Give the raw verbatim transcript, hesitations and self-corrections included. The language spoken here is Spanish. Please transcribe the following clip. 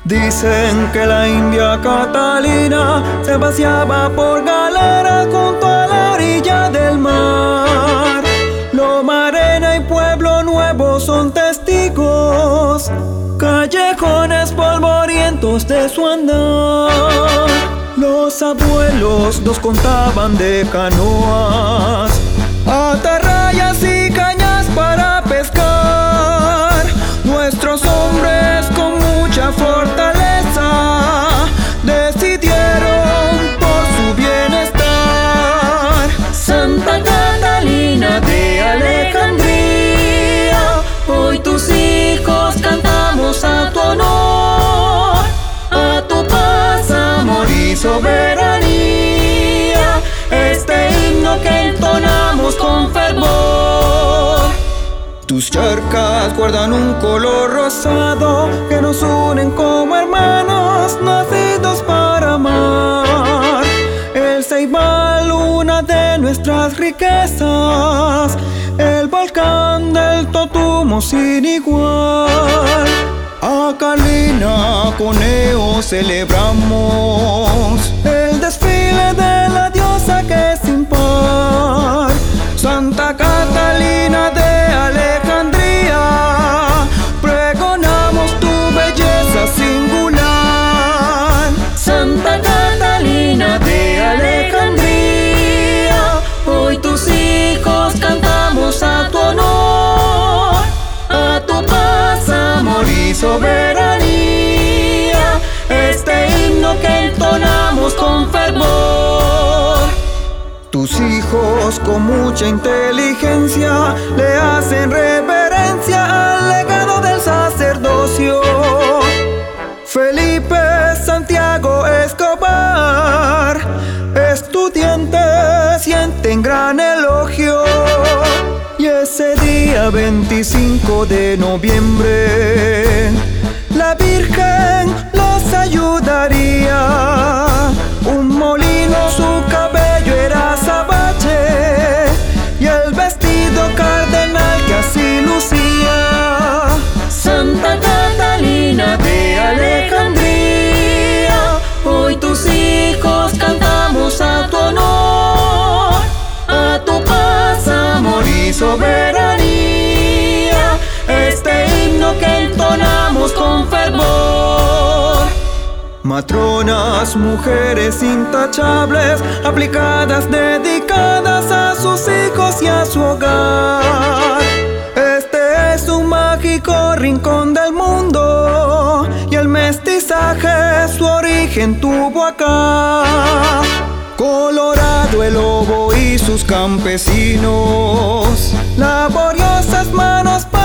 Dicen que la India Catalina se paseaba por galeras junto a la orilla del mar. Loma Arena y Pueblo Nuevo son testigos, callejones polvorientos de su andar. Los abuelos nos contaban de canoas, atarrayas y cañas para pescar. Nuestros hombres con mucha fortaleza decidieron por su bienestar. Santa Catalina de Alejandría, hoy tus hijos cantamos a tu honor, a tu paz, amor y soberanía, este himno que entonamos con fervor. Tus charcas guardan un color rosado que nos unen como hermanos nacidos para amar. El Ceibal, una de nuestras riquezas, el volcán del Totumo sin igual. A Carlina Coneo celebramos el desfile de la diosa que es sin par. Santa Catalina de Alejandría, pregonamos tu belleza singular. Santa Catalina de Alejandría, hoy tus hijos cantamos a tu honor, a tu paz, amor y soberanía, este himno que entonamos con fervor. Tus hijos con mucha inteligencia le hacen reverencia al legado del sacerdocio. Felipe Santiago Escobar, estudiantes sienten gran elogio. Y ese día veinticinco de noviembre, la Virgen los ayudaría. Un molino, su cabello era azabache y el vestido cardenal que así lucía. Santa Catalina de Alejandría, hoy tus hijos cantamos a tu honor, a tu paz, amor y soberanía, este himno que entonamos con fervor. Matronas, mujeres intachables, aplicadas, dedicadas a sus hijos y a su hogar. Este es un mágico rincón del mundo y el mestizaje su origen tuvo acá. Colorado el lobo y sus campesinos, laboriosas manos